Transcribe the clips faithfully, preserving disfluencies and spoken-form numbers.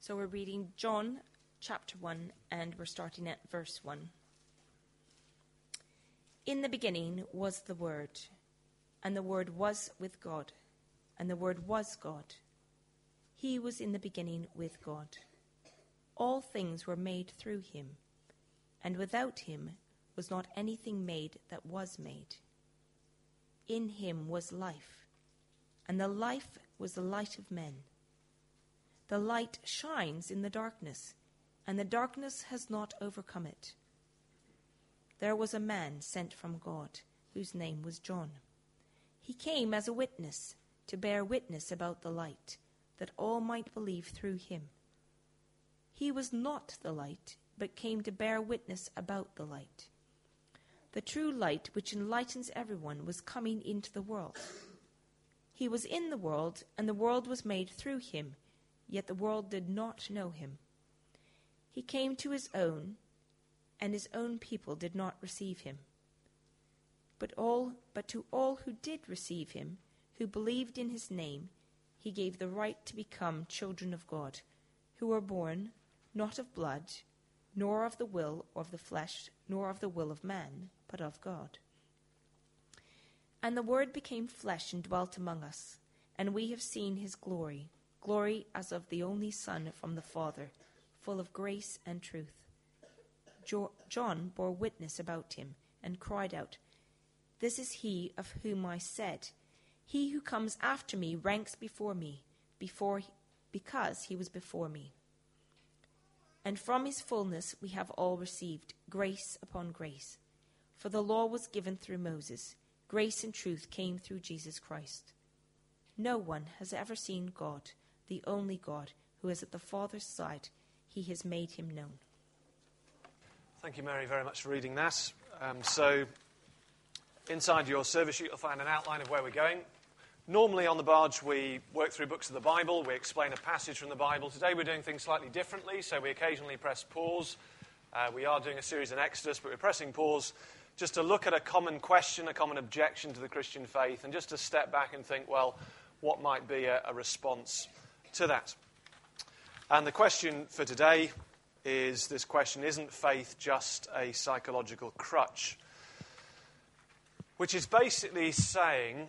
So we're reading John chapter one, and we're starting at verse one. In the beginning was the Word, and the Word was with God, and the Word was God. He was in the beginning with God. All things were made through him, and without him was not anything made that was made. In him was life, and the life was the light of men. The light shines in the darkness, and the darkness has not overcome it. There was a man sent from God, whose name was John. He came as a witness, to bear witness about the light, that all might believe through him. He was not the light, but came to bear witness about the light. The true light, which enlightens everyone, was coming into the world. He was in the world, and the world was made through him, yet the world did not know him. He came to his own, and his own people did not receive him. But all, but to all who did receive him, who believed in his name, he gave the right to become children of God, who were born not of blood, nor of the will of the flesh, nor of the will of man, but of God. And the Word became flesh and dwelt among us, and we have seen his glory, glory as of the only Son from the Father, full of grace and truth. Jo- John bore witness about him, and cried out, "This is he of whom I said, he who comes after me ranks before me, before because he was before me." And from his fullness we have all received grace upon grace. For the law was given through Moses, grace and truth came through Jesus Christ. No one has ever seen God, the only God, who is at the Father's side. He has made him known. Thank you, Mary, very much for reading that. Um, so, inside your service sheet, you'll find an outline of where we're going. Normally on the barge, we work through books of the Bible. We explain a passage from the Bible. Today we're doing things slightly differently, so we occasionally press pause. Uh, we are doing a series in Exodus, but we're pressing pause just to look at a common question, a common objection to the Christian faith, and just to step back and think, well, what might be a, a response to that? And the question for today is this question: isn't faith just a psychological crutch? Which is basically saying,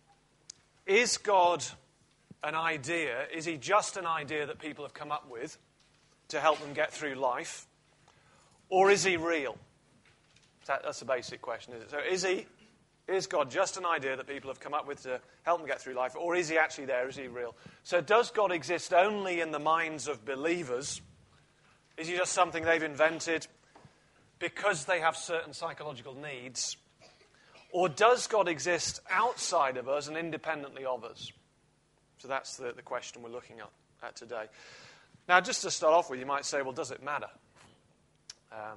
is God an idea? Is he just an idea that people have come up with to help them get through life? Or is he real? That, that's a basic question, is it? So is he, is God just an idea that people have come up with to help them get through life? Or is he actually there? Is he real? So does God exist only in the minds of believers? Is he just something they've invented because they have certain psychological needs? Or does God exist outside of us and independently of us? So that's the, the question we're looking at, at today. Now, just to start off with, you might say, well, does it matter? Um,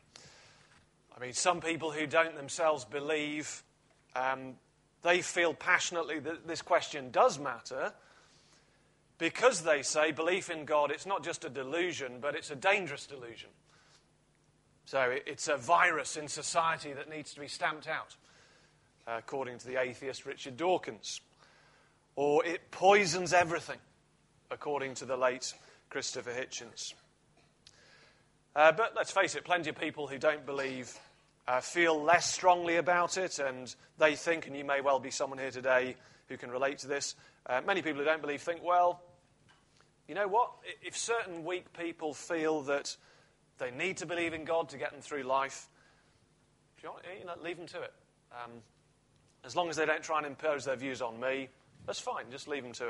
I mean, some people who don't themselves believe, um, they feel passionately that this question does matter because they say belief in God, it's not just a delusion, but it's a dangerous delusion. So it, it's a virus in society that needs to be stamped out, according to the atheist Richard Dawkins. Or it poisons everything, according to the late Christopher Hitchens. Uh, but let's face it, plenty of people who don't believe uh, feel less strongly about it, and they think, and you may well be someone here today who can relate to this, uh, many people who don't believe think, well, you know what, if certain weak people feel that they need to believe in God to get them through life, you know, leave them to it. Um, As long as they don't try and impose their views on me, that's fine, just leave them to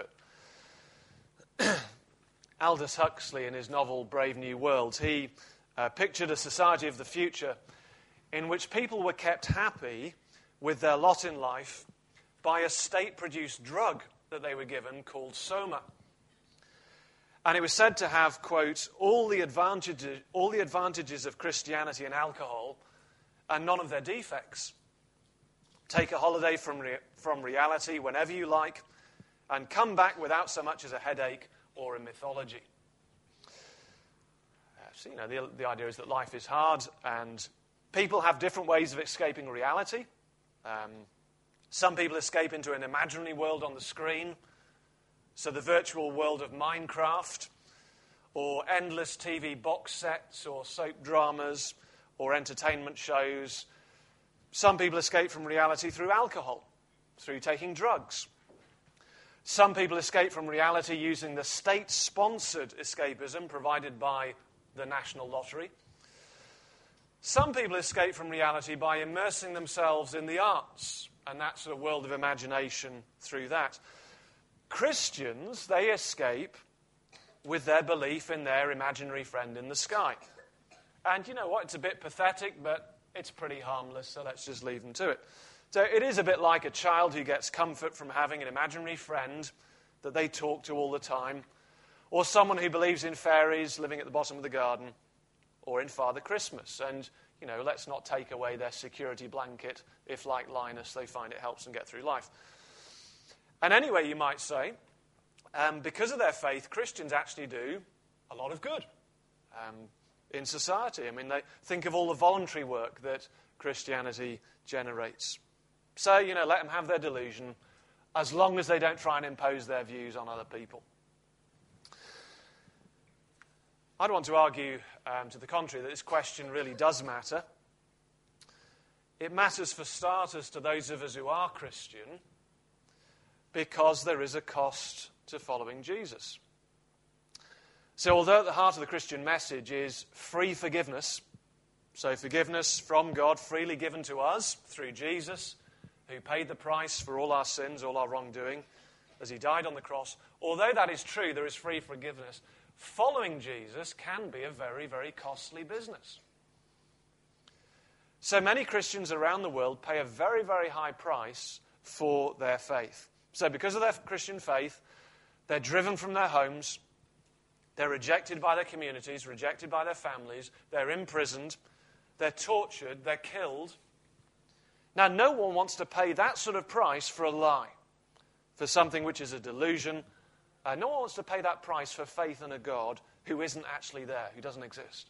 it. Aldous Huxley, in his novel Brave New World, he uh, pictured a society of the future in which people were kept happy with their lot in life by a state-produced drug that they were given called Soma. And it was said to have, quote, all the advantages, all the advantages of Christianity and alcohol and none of their defects. Take a holiday from re- from reality whenever you like, and come back without so much as a headache or a mythology. Uh, so, you know, the, the idea is that life is hard, and people have different ways of escaping reality. Um, some people escape into an imaginary world on the screen, so the virtual world of Minecraft, or endless T V box sets, or soap dramas, or entertainment shows. Some people escape from reality through alcohol, through taking drugs. Some people escape from reality using the state-sponsored escapism provided by the National Lottery. Some people escape from reality by immersing themselves in the arts and that sort of world of imagination through that. Christians, they escape with their belief in their imaginary friend in the sky. And you know what? It's a bit pathetic, but it's pretty harmless, so let's just leave them to it. So it is a bit like a child who gets comfort from having an imaginary friend that they talk to all the time, or someone who believes in fairies living at the bottom of the garden, or in Father Christmas. And, you know, let's not take away their security blanket if, like Linus, they find it helps them get through life. And anyway, you might say, um, because of their faith, Christians actually do a lot of good um, in society. I mean, they think of all the voluntary work that Christianity generates. So, you know, let them have their delusion as long as they don't try and impose their views on other people. I'd want to argue um, to the contrary that this question really does matter. It matters for starters to those of us who are Christian because there is a cost to following Jesus. So although at the heart of the Christian message is free forgiveness, so forgiveness from God freely given to us through Jesus, who paid the price for all our sins, all our wrongdoing, as he died on the cross, although that is true, there is free forgiveness, following Jesus can be a very, very costly business. So many Christians around the world pay a very, very high price for their faith. So because of their Christian faith, they're driven from their homes, they're rejected by their communities, rejected by their families, they're imprisoned, they're tortured, they're killed. Now, no one wants to pay that sort of price for a lie, for something which is a delusion. Uh, no one wants to pay that price for faith in a God who isn't actually there, who doesn't exist.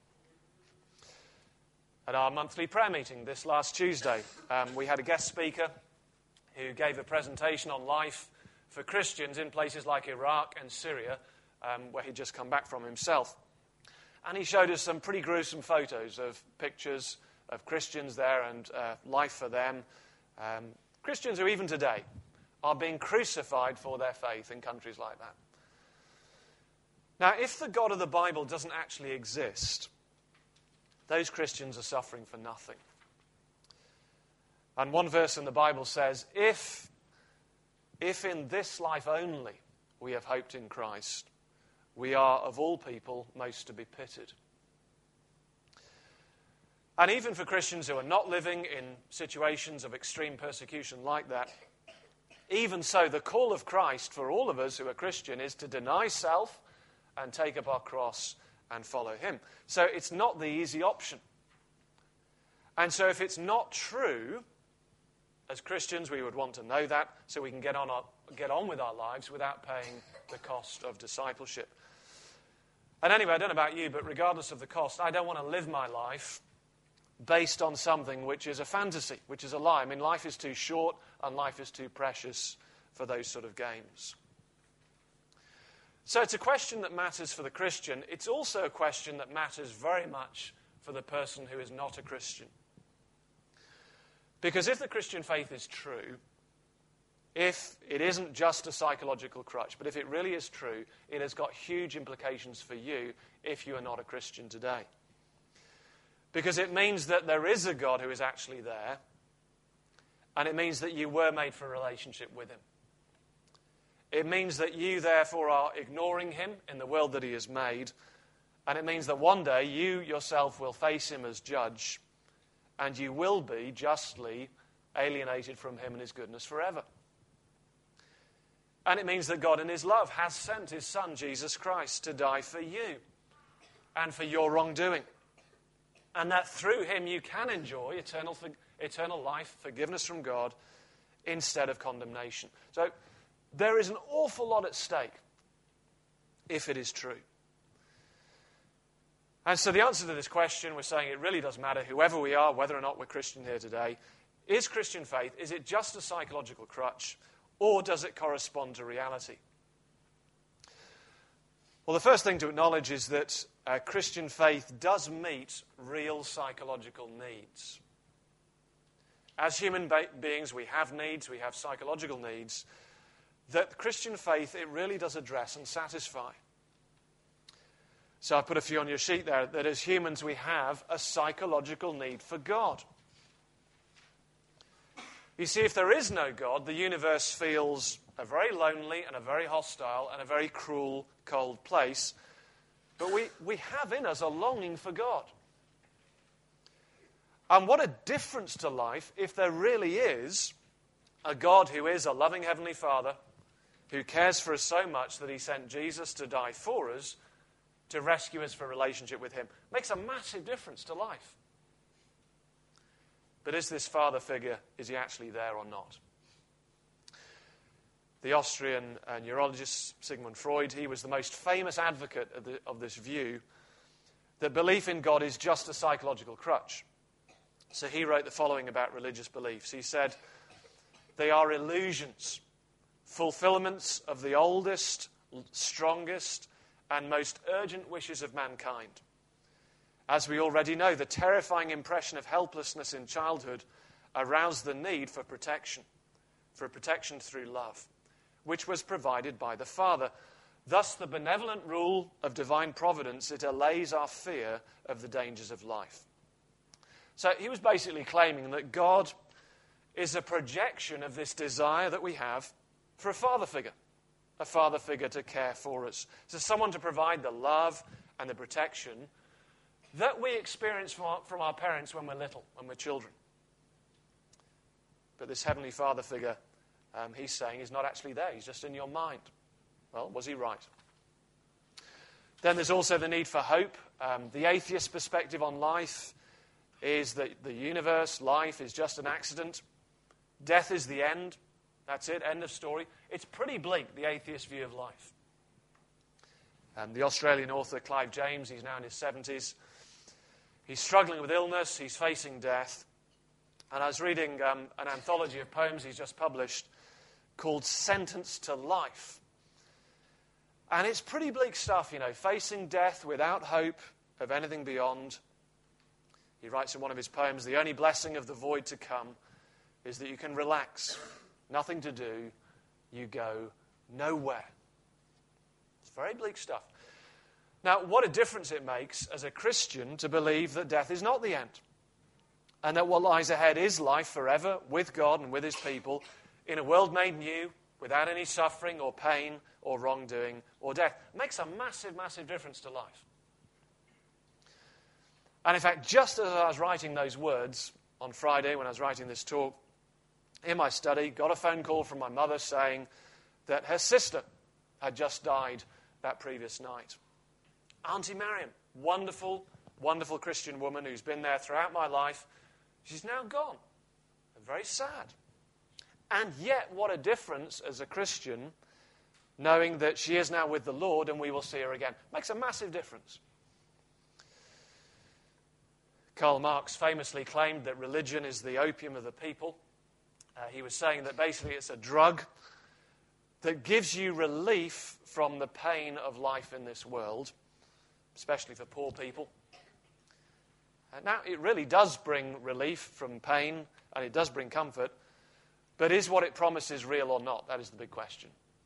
At our monthly prayer meeting this last Tuesday, um, we had a guest speaker who gave a presentation on life for Christians in places like Iraq and Syria, um, where he'd just come back from himself. And he showed us some pretty gruesome photos of pictures of Christians there and uh, life for them. Um, Christians who even today are being crucified for their faith in countries like that. Now, if the God of the Bible doesn't actually exist, those Christians are suffering for nothing. And one verse in the Bible says, if, if in this life only we have hoped in Christ, we are, of all people, most to be pitied. And even for Christians who are not living in situations of extreme persecution like that, even so, the call of Christ for all of us who are Christian is to deny self and take up our cross and follow him. So it's not the easy option. And so if it's not true, as Christians we would want to know that so we can get on, our, get on with our lives without paying the cost of discipleship. And anyway, I don't know about you, but regardless of the cost, I don't want to live my life based on something which is a fantasy, which is a lie. I mean, life is too short and life is too precious for those sort of games. So it's a question that matters for the Christian. It's also a question that matters very much for the person who is not a Christian. Because if the Christian faith is true, if it isn't just a psychological crutch, but if it really is true, it has got huge implications for you if you are not a Christian today. Because it means that there is a God who is actually there, and it means that you were made for a relationship with him. It means that you, therefore, are ignoring him in the world that he has made, and it means that one day you yourself will face him as judge, and you will be justly alienated from him and his goodness forever. And it means that God in his love has sent his Son, Jesus Christ, to die for you and for your wrongdoing. And that through him you can enjoy eternal, eternal life, forgiveness from God, instead of condemnation. So there is an awful lot at stake if it is true. And so the answer to this question, we're saying it really does matter, whoever we are, whether or not we're Christian here today. Is Christian faith, is it just a psychological crutch, or does it correspond to reality? Well, the first thing to acknowledge is that uh, Christian faith does meet real psychological needs. As human be- beings, we have needs, we have psychological needs that Christian faith, it really does address and satisfy. So I've put a few on your sheet there, that as humans we have a psychological need for God. You see, if there is no God, the universe feels a very lonely and a very hostile and a very cruel, cold place. But we, we have in us a longing for God. And what a difference to life if there really is a God who is a loving Heavenly Father, who cares for us so much that he sent Jesus to die for us, to rescue us for a relationship with him. Makes a massive difference to life. But is this father figure, is he actually there or not? The Austrian uh, neurologist Sigmund Freud, he was the most famous advocate of, the, of this view that belief in God is just a psychological crutch. So he wrote the following about religious beliefs. He said, they are illusions, fulfillments of the oldest, strongest, and most urgent wishes of mankind. As we already know, the terrifying impression of helplessness in childhood aroused the need for protection, for protection through love, which was provided by the Father. Thus, the benevolent rule of divine providence, it allays our fear of the dangers of life. So he was basically claiming that God is a projection of this desire that we have for a father figure, a father figure to care for us. So someone to provide the love and the protection that we experience from our, from our parents when we're little, when we're children. But this Heavenly Father figure, um, he's saying, is not actually there. He's just in your mind. Well, was he right? Then there's also the need for hope. Um, the atheist perspective on life is that the universe, life, is just an accident. Death is the end. That's it, end of story. It's pretty bleak, the atheist view of life. Um, the Australian author Clive James, he's now in his seventies. He's struggling with illness, he's facing death. And I was reading um, an anthology of poems he's just published called Sentenced to Life. And it's pretty bleak stuff, you know, facing death without hope of anything beyond. He writes in one of his poems, the only blessing of the void to come is that you can relax, nothing to do, you go nowhere. It's very bleak stuff. Now, what a difference it makes as a Christian to believe that death is not the end, and that what lies ahead is life forever with God and with his people in a world made new, without any suffering or pain or wrongdoing or death. It makes a massive, massive difference to life. And in fact, just as I was writing those words on Friday when I was writing this talk, in my study, got a phone call from my mother saying that her sister had just died that previous night. Auntie Marion, wonderful, wonderful Christian woman who's been there throughout my life. She's now gone. I'm very sad. And yet, what a difference as a Christian, knowing that she is now with the Lord and we will see her again. Makes a massive difference. Karl Marx famously claimed that religion is the opium of the people. Uh, he was saying that basically it's a drug that gives you relief from the pain of life in this world, especially for poor people. And now, it really does bring relief from pain, and it does bring comfort, but is what it promises real or not? That is the big question.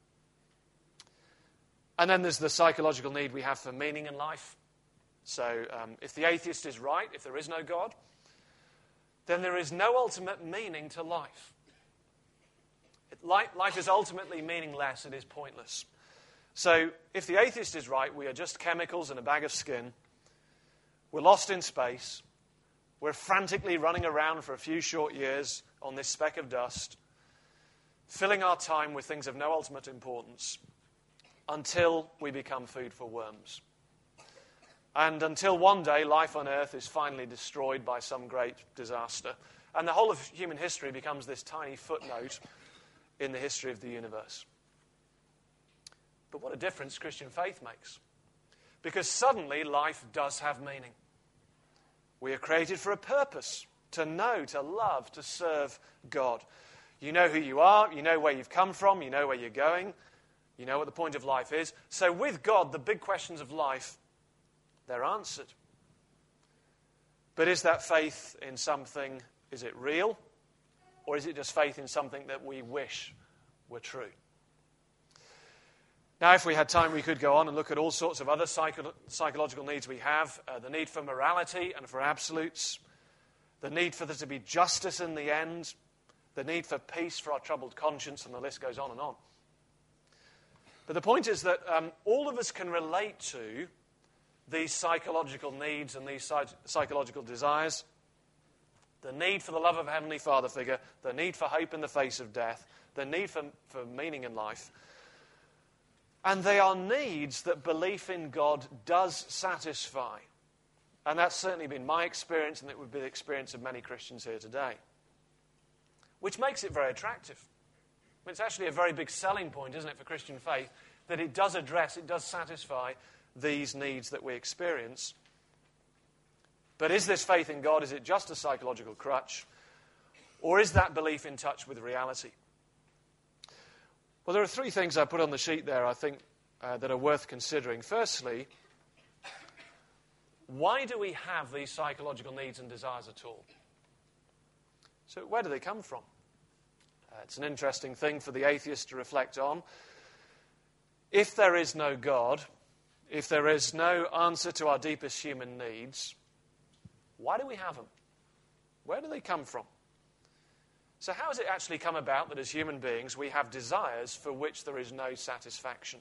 And then there's the psychological need we have for meaning in life. So um, if the atheist is right, if there is no God, then there is no ultimate meaning to life. It, life, life is ultimately meaningless, it is pointless. So if the atheist is right, we are just chemicals in a bag of skin. We're lost in space. We're frantically running around for a few short years on this speck of dust, filling our time with things of no ultimate importance until we become food for worms. And until one day life on earth is finally destroyed by some great disaster. And the whole of human history becomes this tiny footnote in the history of the universe. But what a difference Christian faith makes. Because suddenly life does have meaning. We are created for a purpose, to know, to love, to serve God. You know who you are, you know where you've come from, you know where you're going. You know what the point of life is. So with God, the big questions of life, they're answered. But is that faith in something, is it real? Or is it just faith in something that we wish were true? Now, if we had time, we could go on and look at all sorts of other psycho- psychological needs we have. Uh, the need for morality and for absolutes. The need for there to be justice in the end. The need for peace for our troubled conscience, and the list goes on and on. But the point is that um, all of us can relate to these psychological needs and these psych- psychological desires. The need for the love of a Heavenly Father figure, the need for hope in the face of death, the need for, for meaning in life. And they are needs that belief in God does satisfy. And that's certainly been my experience, and it would be the experience of many Christians here today. Which makes it very attractive. I mean, it's actually a very big selling point, isn't it, for Christian faith, that it does address, it does satisfy these needs that we experience. But is this faith in God, is it just a psychological crutch? Or is that belief in touch with reality? Well, there are three things I put on the sheet there, I think, uh, that are worth considering. Firstly, why do we have these psychological needs and desires at all? So where do they come from? Uh, it's an interesting thing for the atheist to reflect on. If there is no God, if there is no answer to our deepest human needs, why do we have them? Where do they come from? So how has it actually come about that as human beings we have desires for which there is no satisfaction?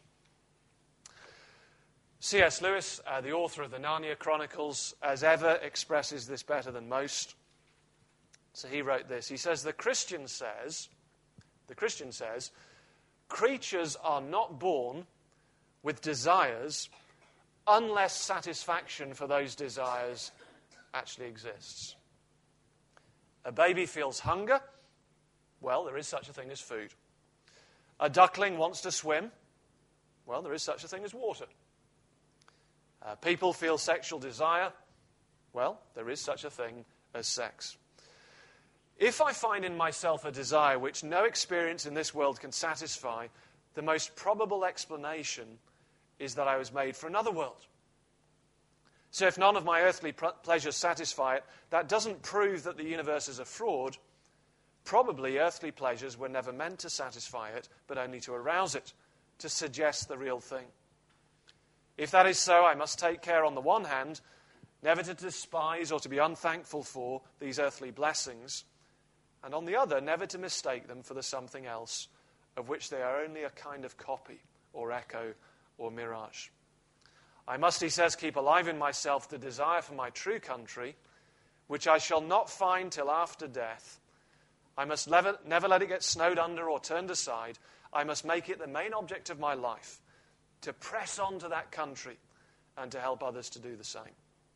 C S Lewis, uh, the author of the Narnia Chronicles, as ever expresses this better than most. So he wrote this. He says, the Christian says, the Christian says, creatures are not born with desires unless satisfaction for those desires actually exists. A baby feels hunger. Well, there is such a thing as food. A duckling wants to swim. Well, there is such a thing as water. Uh, people feel sexual desire. Well, there is such a thing as sex. If I find in myself a desire which no experience in this world can satisfy, the most probable explanation is that I was made for another world. So if none of my earthly pr- pleasures satisfy it, that doesn't prove that the universe is a fraud. Probably earthly pleasures were never meant to satisfy it, but only to arouse it, to suggest the real thing. If that is so, I must take care, on the one hand, never to despise or to be unthankful for these earthly blessings, and on the other, never to mistake them for the something else, of which they are only a kind of copy or echo or mirage. I must, he says, keep alive in myself the desire for my true country, which I shall not find till after death. I must never, never let it get snowed under or turned aside. I must make it the main object of my life, to press on to that country and to help others to do the same.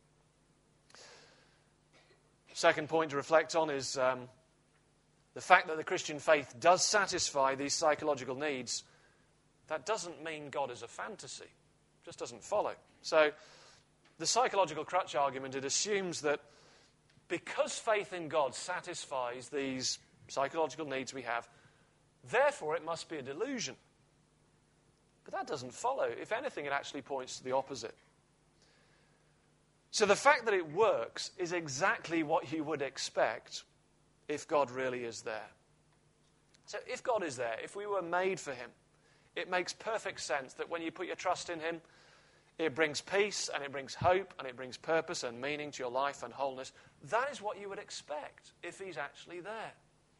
Second point to reflect on is um, the fact that the Christian faith does satisfy these psychological needs. That doesn't mean God is a fantasy. It just doesn't follow. So the psychological crutch argument, it assumes that because faith in God satisfies these psychological needs we have, therefore it must be a delusion. But that doesn't follow. If anything, it actually points to the opposite. So the fact that it works is exactly what you would expect if God really is there. So if God is there, if we were made for him, it makes perfect sense that when you put your trust in him, it brings peace and it brings hope and it brings purpose and meaning to your life and wholeness. That is what you would expect if he's actually there.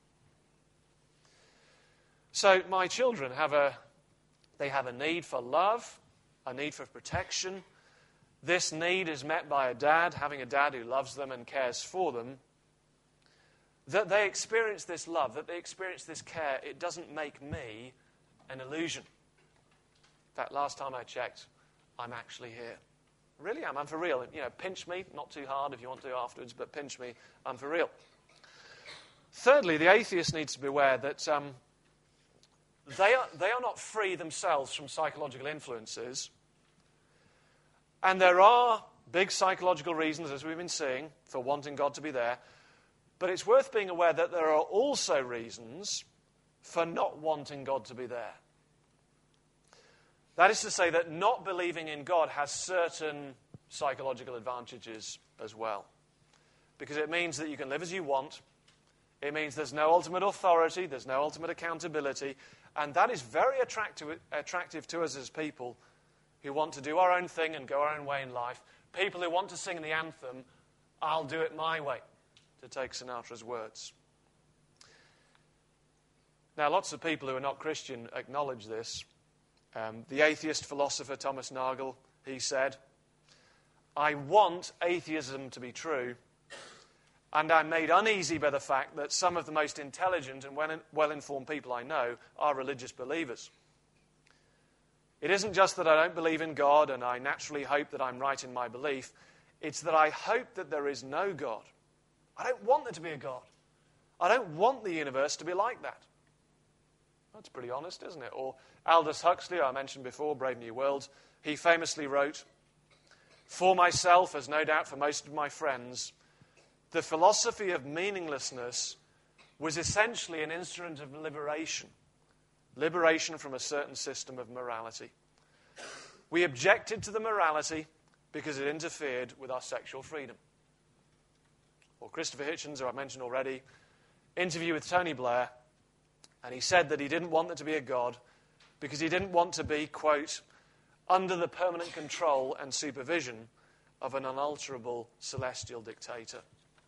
So my children have a, they have a need for love, a need for protection. This need is met by a dad, having a dad who loves them and cares for them. That they experience this love, that they experience this care, it doesn't make me an illusion. In fact, last time I checked, I'm actually here. I really am. I'm for real. You know, pinch me, not too hard if you want to afterwards, but pinch me, I'm for real. Thirdly, the atheist needs to be aware that um, they are, they are not free themselves from psychological influences. And there are big psychological reasons, as we've been seeing, for wanting God to be there. But it's worth being aware that there are also reasons for not wanting God to be there. That is to say that not believing in God has certain psychological advantages as well. Because it means that you can live as you want. It means there's no ultimate authority, there's no ultimate accountability, and that is very attractive, attractive to us as people who want to do our own thing and go our own way in life. People who want to sing the anthem, "I'll do it my way," to take Sinatra's words. Now, lots of people who are not Christian acknowledge this. Um, the atheist philosopher Thomas Nagel, he said, "I want atheism to be true, and I'm made uneasy by the fact that some of the most intelligent and well-informed people I know are religious believers. It isn't just that I don't believe in God and I naturally hope that I'm right in my belief. It's that I hope that there is no God. I don't want there to be a God. I don't want the universe to be like that." That's pretty honest, isn't it? Or Aldous Huxley, who I mentioned before, Brave New World, he famously wrote, "For myself, as no doubt for most of my friends, the philosophy of meaninglessness was essentially an instrument of liberation, liberation from a certain system of morality. We objected to the morality because it interfered with our sexual freedom." Or Christopher Hitchens, who I mentioned already, interview with Tony Blair, and he said that he didn't want there to be a God because he didn't want to be, quote, "under the permanent control and supervision of an unalterable celestial dictator."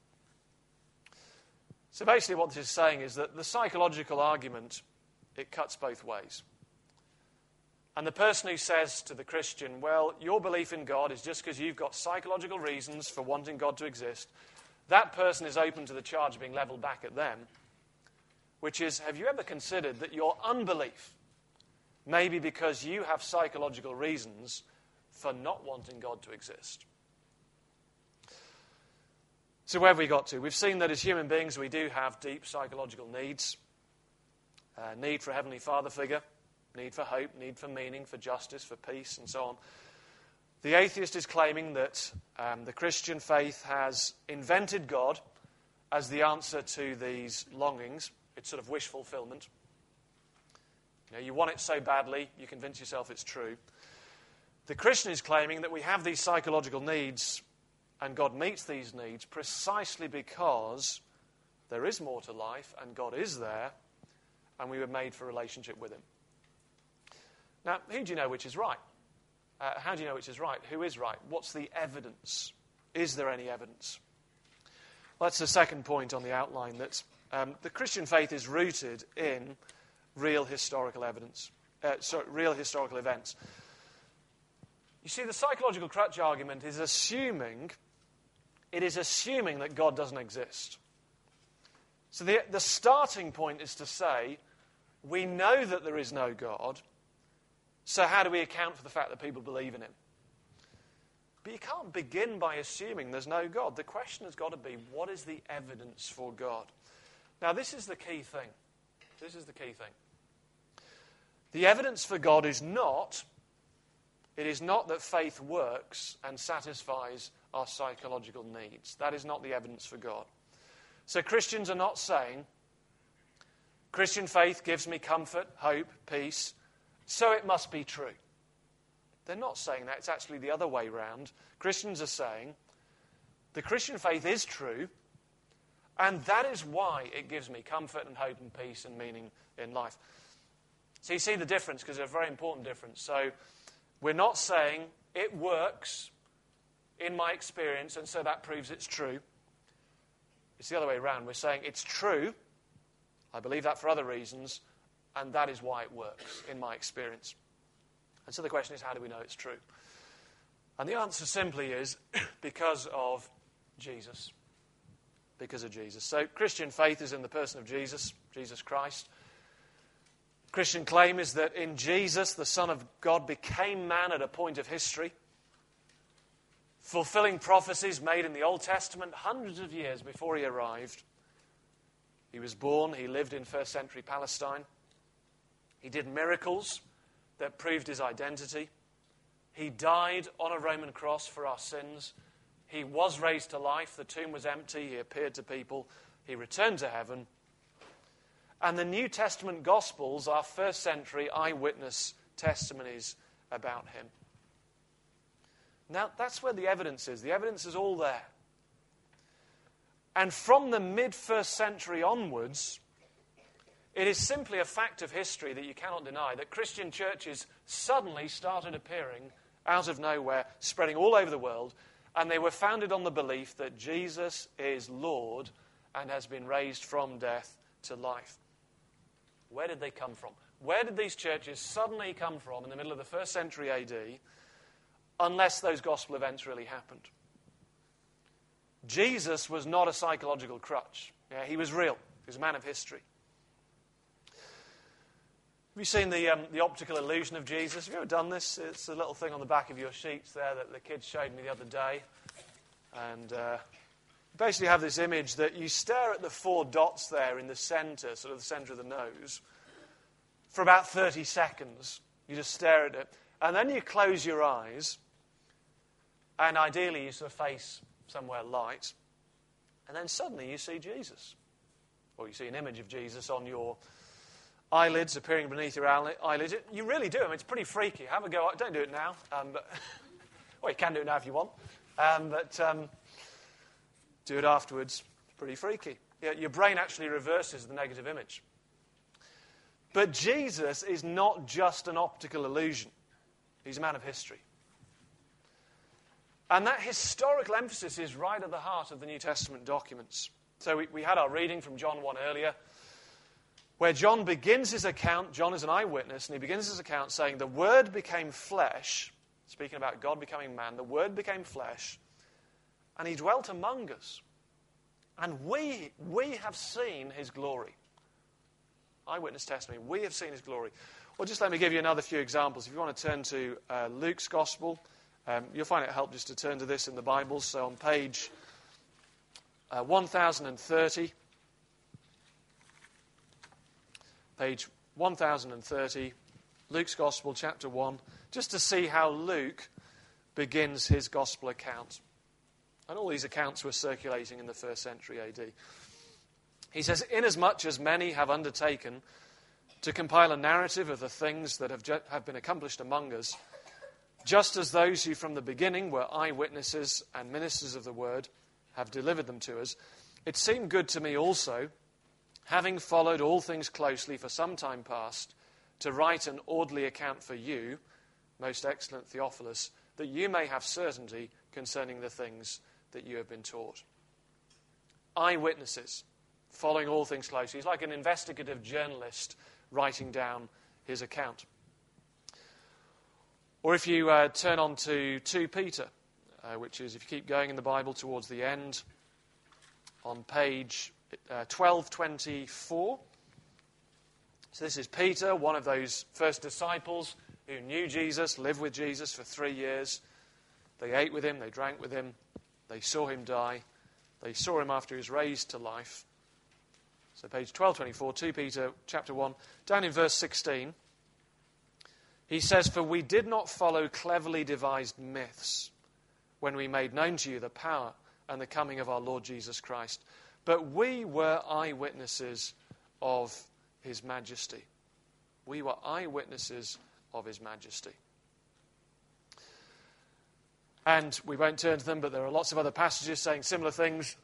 So basically what this is saying is that the psychological argument, it cuts both ways. And the person who says to the Christian, "Well, your belief in God is just because you've got psychological reasons for wanting God to exist," that person is open to the charge being leveled back at them, which is, have you ever considered that your unbelief may be because you have psychological reasons for not wanting God to exist? So where have we got to? We've seen that as human beings we do have deep psychological needs. Uh, need for a Heavenly Father figure, need for hope, need for meaning, for justice, for peace, and so on. The atheist is claiming that um, the Christian faith has invented God as the answer to these longings. It's sort of wish fulfillment. You know, you want it so badly, you convince yourself it's true. The Christian is claiming that we have these psychological needs and God meets these needs precisely because there is more to life and God is there and we were made for a relationship with Him. Now, who do you know which is right? Uh, how do you know which is right? Who is right? What's the evidence? Is there any evidence? Well, that's the second point on the outline, that um, the Christian faith is rooted in real historical evidence, uh, sorry, real historical events. You see, the psychological crutch argument is assuming, it is assuming that God doesn't exist. So the, the starting point is to say, we know that there is no God, so how do we account for the fact that people believe in Him? But you can't begin by assuming there's no God. The question has got to be, what is the evidence for God? Now, this is the key thing. This is the key thing. The evidence for God is not, it is not that faith works and satisfies our psychological needs. That is not the evidence for God. So Christians are not saying, Christian faith gives me comfort, hope, peace, so it must be true. They're not saying that. It's actually the other way round. Christians are saying, the Christian faith is true, and that is why it gives me comfort and hope and peace and meaning in life. So you see the difference, because it's a very important difference. So we're not saying it works in my experience, and so that proves it's true. It's the other way around. We're saying it's true, I believe that for other reasons, and that is why it works in my experience. And so the question is, how do we know it's true? And the answer simply is because of Jesus. Because of Jesus. So Christian faith is in the person of Jesus, Jesus Christ. Christian claim is that in Jesus, the Son of God became man at a point of history, fulfilling prophecies made in the Old Testament hundreds of years before He arrived. He was born, He lived in first century Palestine. He did miracles that proved His identity. He died on a Roman cross for our sins. He was raised to life. The tomb was empty. He appeared to people. He returned to heaven. And the New Testament Gospels are first century eyewitness testimonies about him. Now, that's where the evidence is. The evidence is all there. And from the mid-first century onwards, it is simply a fact of history that you cannot deny that Christian churches suddenly started appearing out of nowhere, spreading all over the world, and they were founded on the belief that Jesus is Lord and has been raised from death to life. Where did they come from? Where did these churches suddenly come from in the middle of the first century A D, unless those gospel events really happened? Jesus was not a psychological crutch. Yeah, he was real. He was a man of history. Have you seen the, um, the optical illusion of Jesus? Have you ever done this? It's a little thing on the back of your sheets there that the kids showed me the other day. And uh, basically have this image that you stare at the four dots there in the center, sort of the center of the nose, for about thirty seconds. You just stare at it. And then you close your eyes, and ideally you sort of face somewhere light. And then suddenly you see Jesus. Or you see an image of Jesus on your eyelids appearing beneath your eyelids. It, you really do. I mean, it's pretty freaky. Have a go. Don't do it now. Um, but well, you can do it now if you want. Um, but um, do it afterwards. It's pretty freaky. Yeah, your brain actually reverses the negative image. But Jesus is not just an optical illusion. He's a man of history. And that historical emphasis is right at the heart of the New Testament documents. So we, we had our reading from John one earlier, where John begins his account. John is an eyewitness, and he begins his account saying, the Word became flesh, speaking about God becoming man, the Word became flesh, and he dwelt among us. And we, we have seen his glory. Eyewitness testimony, we have seen his glory. Well, just let me give you another few examples. If you want to turn to uh, Luke's Gospel, um, you'll find it helpful just to turn to this in the Bible. So on page uh, one thousand thirty, page one thousand thirty, Luke's Gospel, chapter one, just to see how Luke begins his Gospel account. And all these accounts were circulating in the first century A D. He says, inasmuch as many have undertaken to compile a narrative of the things that have, ju- have been accomplished among us, just as those who from the beginning were eyewitnesses and ministers of the word have delivered them to us, it seemed good to me also, having followed all things closely for some time past, to write an orderly account for you, most excellent Theophilus, that you may have certainty concerning the things that you have been taught. Eyewitnesses, following all things closely. He's like an investigative journalist writing down his account. Or if you uh, turn on to Second Peter, uh, which is, if you keep going in the Bible towards the end, on page uh, twelve twenty-four. So this is Peter, one of those first disciples who knew Jesus, lived with Jesus for three years. They ate with him, they drank with him, they saw him die, they saw him after he was raised to life. So page twelve twenty-four, Second Peter chapter one, down in verse sixteen, he says, for we did not follow cleverly devised myths when we made known to you the power and the coming of our Lord Jesus Christ, but we were eyewitnesses of his majesty. We were eyewitnesses of his majesty. And we won't turn to them, but there are lots of other passages saying similar things.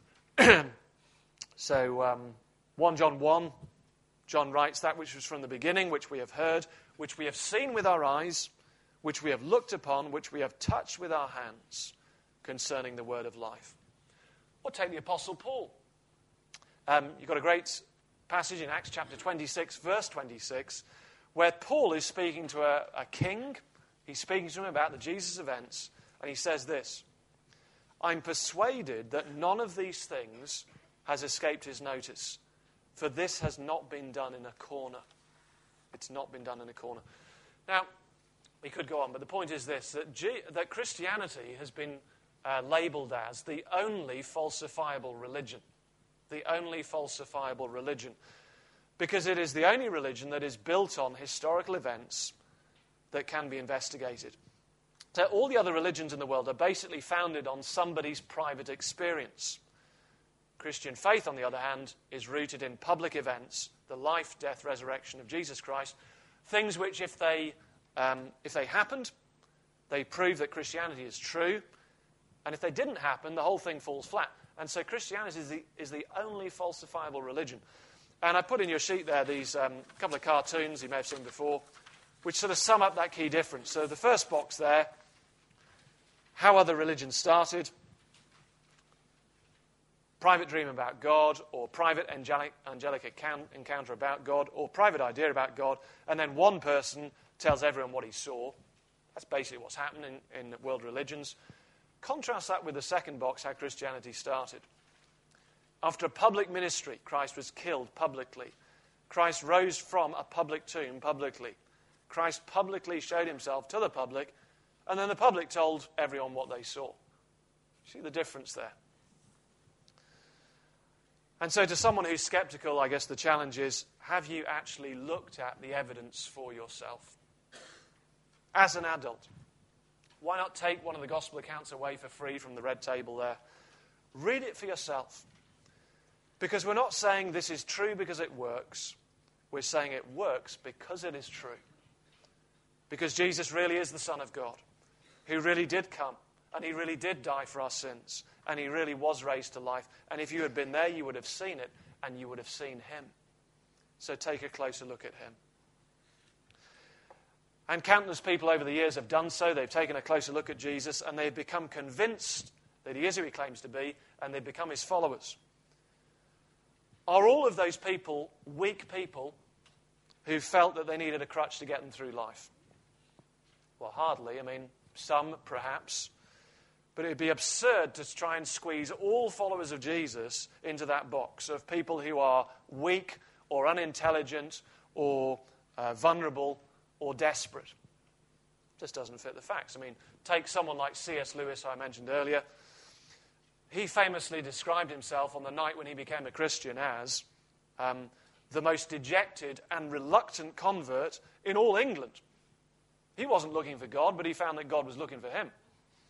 So, um, First John one, John writes, that which was from the beginning, which we have heard, which we have seen with our eyes, which we have looked upon, which we have touched with our hands, concerning the word of life. Or take the Apostle Paul. Um, you've got a great passage in Acts chapter twenty-six, verse twenty-six, where Paul is speaking to a, a king. He's speaking to him about the Jesus events, and he says this, I'm persuaded that none of these things has escaped his notice, for this has not been done in a corner. It's not been done in a corner. Now, we could go on, but the point is this, that, G- that Christianity has been uh, labelled as the only falsifiable religion. The only falsifiable religion. Because it is the only religion that is built on historical events that can be investigated. So all the other religions in the world are basically founded on somebody's private experience. Christian faith, on the other hand, is rooted in public events, the life, death, resurrection of Jesus Christ, things which, if they Um, if they happened, they prove that Christianity is true. And if they didn't happen, the whole thing falls flat. And so Christianity is the, is the only falsifiable religion. And I put in your sheet there these um, couple of cartoons you may have seen before, which sort of sum up that key difference. So the first box there, how other religions started, private dream about God, or private angelic, angelic account, encounter about God, or private idea about God, and then one person tells everyone what he saw. That's basically what's happened in, in world religions. Contrast that with the second box, how Christianity started. After a public ministry, Christ was killed publicly. Christ rose from a public tomb publicly. Christ publicly showed himself to the public, and then the public told everyone what they saw. See the difference there? And so to someone who's skeptical, I guess the challenge is, have you actually looked at the evidence for yourself? As an adult, why not take one of the gospel accounts away for free from the red table there? Read it for yourself. Because we're not saying this is true because it works. We're saying it works because it is true. Because Jesus really is the Son of God, who really did come, and he really did die for our sins, and he really was raised to life. And if you had been there, you would have seen it, and you would have seen him. So take a closer look at him. And countless people over the years have done so. They've taken a closer look at Jesus, and they've become convinced that he is who he claims to be, and they've become his followers. Are all of those people weak people who felt that they needed a crutch to get them through life? Well, hardly. I mean, some perhaps. But it would be absurd to try and squeeze all followers of Jesus into that box of people who are weak or unintelligent or uh, vulnerable or desperate. Just doesn't fit the facts. I mean, take someone like C S Lewis, I mentioned earlier. He famously described himself on the night when he became a Christian as um, the most dejected and reluctant convert in all England. He wasn't looking for God, but he found that God was looking for him.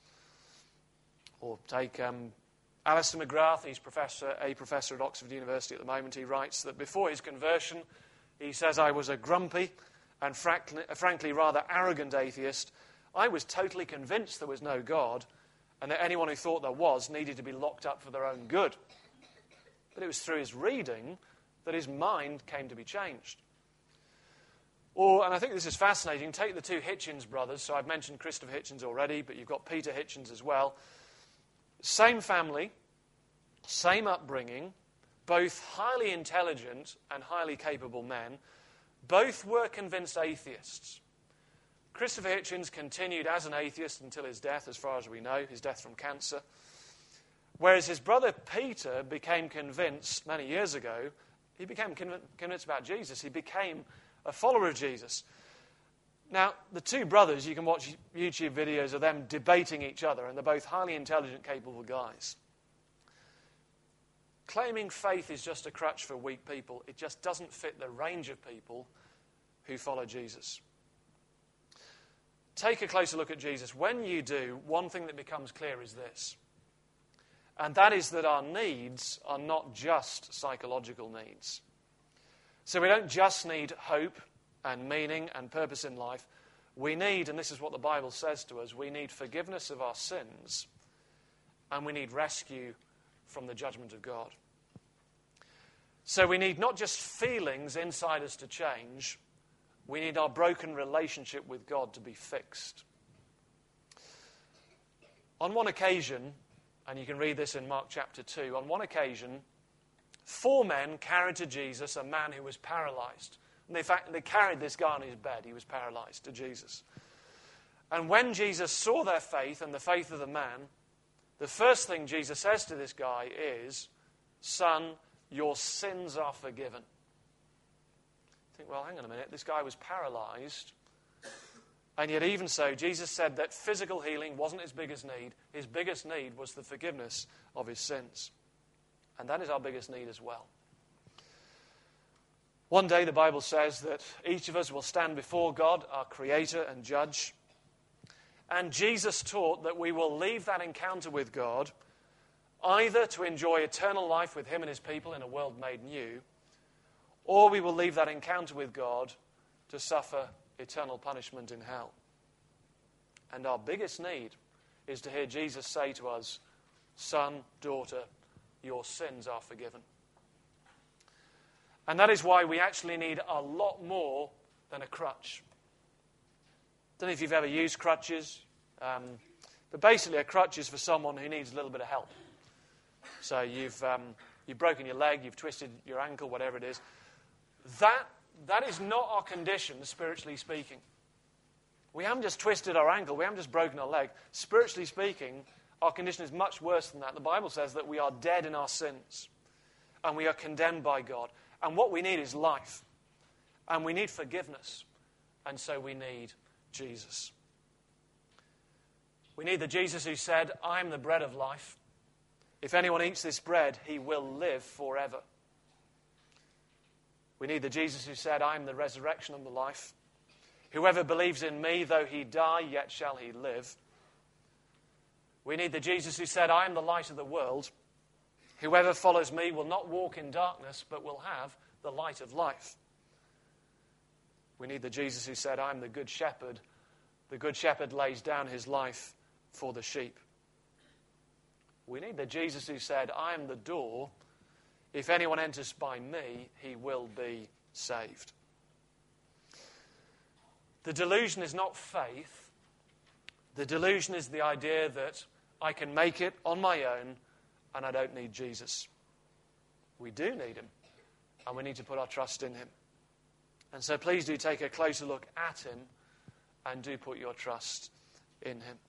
Or take um, Alistair McGrath, he's professor, a professor at Oxford University at the moment. He writes that before his conversion, he says, I was a grumpy and frankly, frankly rather arrogant atheist. I was totally convinced there was no God, and that anyone who thought there was needed to be locked up for their own good. But it was through his reading that his mind came to be changed. Or, and I think this is fascinating, take the two Hitchens brothers. So I've mentioned Christopher Hitchens already, but you've got Peter Hitchens as well. Same family, same upbringing, both highly intelligent and highly capable men. Both were convinced atheists. Christopher Hitchens continued as an atheist until his death, as far as we know, his death from cancer. Whereas his brother Peter became convinced many years ago, he became conv- convinced about Jesus. He became a follower of Jesus. Now, the two brothers, you can watch YouTube videos of them debating each other, and they're both highly intelligent, capable guys. Claiming faith is just a crutch for weak people. It just doesn't fit the range of people who follow Jesus. Take a closer look at Jesus. When you do, one thing that becomes clear is this. And that is that our needs are not just psychological needs. So we don't just need hope and meaning and purpose in life. We need, and this is what the Bible says to us, we need forgiveness of our sins, and we need rescue from the judgment of God. So we need not just feelings inside us to change, we need our broken relationship with God to be fixed. On one occasion, and you can read this in Mark chapter two, on one occasion, four men carried to Jesus a man who was paralyzed. And they, they carried this guy on his bed. He was paralyzed to Jesus. And when Jesus saw their faith and the faith of the man, the first thing Jesus says to this guy is, "Son, your sins are forgiven." You think, well, hang on a minute. This guy was paralyzed. And yet even so, Jesus said that physical healing wasn't his biggest need. His biggest need was the forgiveness of his sins. And that is our biggest need as well. One day the Bible says that each of us will stand before God, our Creator and Judge. And Jesus taught that we will leave that encounter with God either to enjoy eternal life with him and his people in a world made new, or we will leave that encounter with God to suffer eternal punishment in hell. And our biggest need is to hear Jesus say to us, son, daughter, your sins are forgiven. And that is why we actually need a lot more than a crutch. I don't know if you've ever used crutches, um, but basically a crutch is for someone who needs a little bit of help. So you've um, you've broken your leg, you've twisted your ankle, whatever it is. That that is not our condition, spiritually speaking. We haven't just twisted our ankle, we haven't just broken our leg. Spiritually speaking, our condition is much worse than that. The Bible says that we are dead in our sins, and we are condemned by God. And what we need is life, and we need forgiveness, and so we need Jesus. We need the Jesus who said, I am the bread of life. If anyone eats this bread, he will live forever. We need the Jesus who said, I am the resurrection and the life. Whoever believes in me, though he die, yet shall he live. We need the Jesus who said, I am the light of the world. Whoever follows me will not walk in darkness, but will have the light of life. We need the Jesus who said, I am the good shepherd. The good shepherd lays down his life for the sheep. We need the Jesus who said, I am the door. If anyone enters by me, he will be saved. The delusion is not faith. The delusion is the idea that I can make it on my own and I don't need Jesus. We do need him, and we need to put our trust in him. And so please do take a closer look at him and do put your trust in him.